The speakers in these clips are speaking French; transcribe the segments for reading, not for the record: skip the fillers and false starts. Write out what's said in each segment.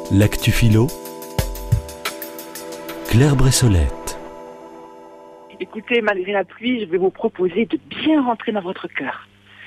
L'actu philo, Claire Bressolette. Écoutez, malgré la pluie, je vais vous proposer de bien rentrer dans votre cœur.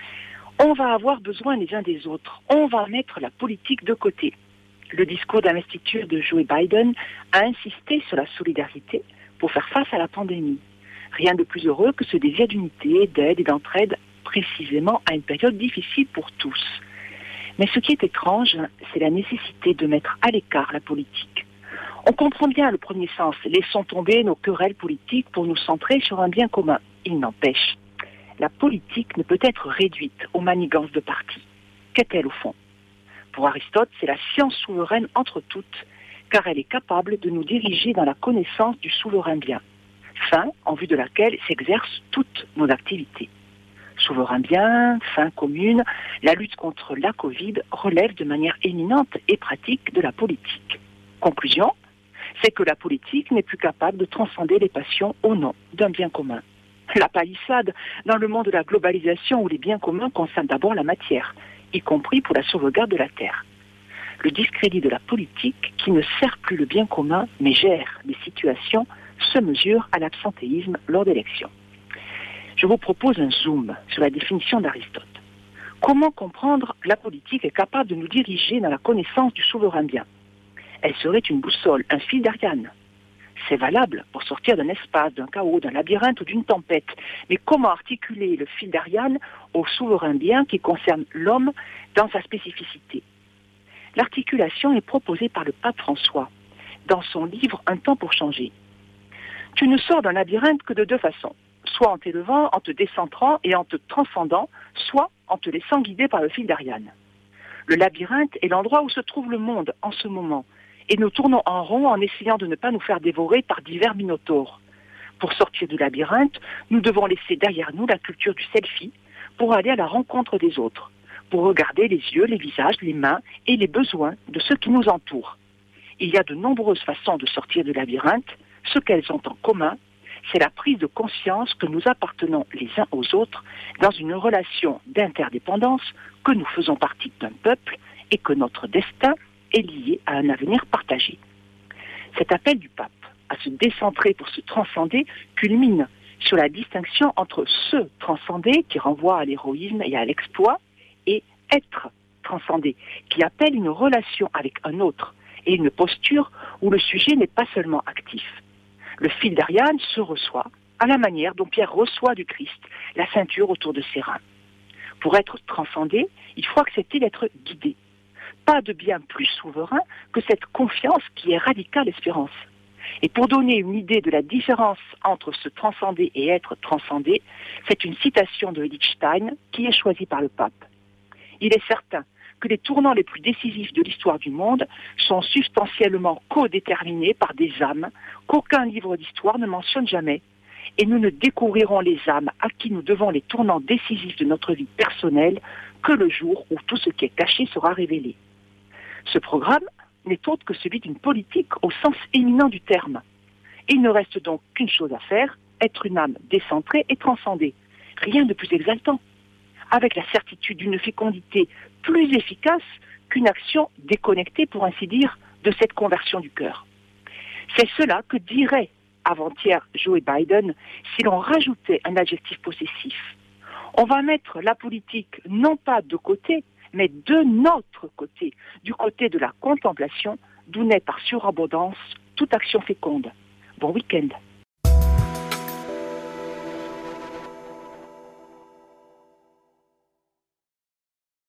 On va avoir besoin les uns des autres. On va mettre la politique de côté. Le discours d'investiture de Joe Biden a insisté sur la solidarité pour faire face à la pandémie. Rien de plus heureux que ce désir d'unité, d'aide et d'entraide, précisément à une période difficile pour tous. Mais ce qui est étrange, c'est la nécessité de mettre à l'écart la politique. On comprend bien le premier sens, laissons tomber nos querelles politiques pour nous centrer sur un bien commun. Il n'empêche, la politique ne peut être réduite aux manigances de partis. Qu'est-elle au fond ? Pour Aristote, c'est la science souveraine entre toutes, car elle est capable de nous diriger dans la connaissance du souverain bien, fin en vue de laquelle s'exercent toutes nos activités. Souverain bien, fin commune, la lutte contre la Covid relève de manière éminente et pratique de la politique. Conclusion, c'est que la politique n'est plus capable de transcender les passions au nom d'un bien commun. La palissade dans le monde de la globalisation où les biens communs concernent d'abord la matière, y compris pour la sauvegarde de la terre. Le discrédit de la politique qui ne sert plus le bien commun mais gère les situations se mesure à l'absentéisme lors d'élections. Je vous propose un zoom sur la définition d'Aristote. Comment comprendre la politique est capable de nous diriger dans la connaissance du souverain bien ? Elle serait une boussole, un fil d'Ariane. C'est valable pour sortir d'un espace, d'un chaos, d'un labyrinthe ou d'une tempête. Mais comment articuler le fil d'Ariane au souverain bien qui concerne l'homme dans sa spécificité ? L'articulation est proposée par le pape François dans son livre « Un temps pour changer ». Tu ne sors d'un labyrinthe que de deux façons. Soit en t'élevant, en te décentrant et en te transcendant, soit en te laissant guider par le fil d'Ariane. Le labyrinthe est l'endroit où se trouve le monde en ce moment, et nous tournons en rond en essayant de ne pas nous faire dévorer par divers minotaures. Pour sortir du labyrinthe, nous devons laisser derrière nous la culture du selfie pour aller à la rencontre des autres, pour regarder les yeux, les visages, les mains et les besoins de ceux qui nous entourent. Il y a de nombreuses façons de sortir du labyrinthe. Ce qu'elles ont en commun, c'est la prise de conscience que nous appartenons les uns aux autres dans une relation d'interdépendance, que nous faisons partie d'un peuple et que notre destin est lié à un avenir partagé. Cet appel du pape à se décentrer pour se transcender culmine sur la distinction entre se transcender, qui renvoie à l'héroïsme et à l'exploit, et être transcendé, qui appelle une relation avec un autre et une posture où le sujet n'est pas seulement actif. Le fil d'Ariane se reçoit à la manière dont Pierre reçoit du Christ la ceinture autour de ses reins. Pour être transcendé, il faut accepter d'être guidé. Pas de bien plus souverain que cette confiance qui est radicale espérance. Et pour donner une idée de la différence entre se transcender et être transcendé, c'est une citation de Edith Stein qui est choisie par le pape. Il est certain que les tournants les plus décisifs de l'histoire du monde sont substantiellement co-déterminés par des âmes qu'aucun livre d'histoire ne mentionne jamais. Et nous ne découvrirons les âmes à qui nous devons les tournants décisifs de notre vie personnelle que le jour où tout ce qui est caché sera révélé. Ce programme n'est autre que celui d'une politique au sens éminent du terme. Il ne reste donc qu'une chose à faire, être une âme décentrée et transcendée. Rien de plus exaltant, avec la certitude d'une fécondité plus efficace qu'une action déconnectée, pour ainsi dire, de cette conversion du cœur. C'est cela que dirait avant-hier Joe Biden si l'on rajoutait un adjectif possessif. On va mettre la politique non pas de côté, mais de notre côté, du côté de la contemplation, d'où naît par surabondance toute action féconde. Bon week-end.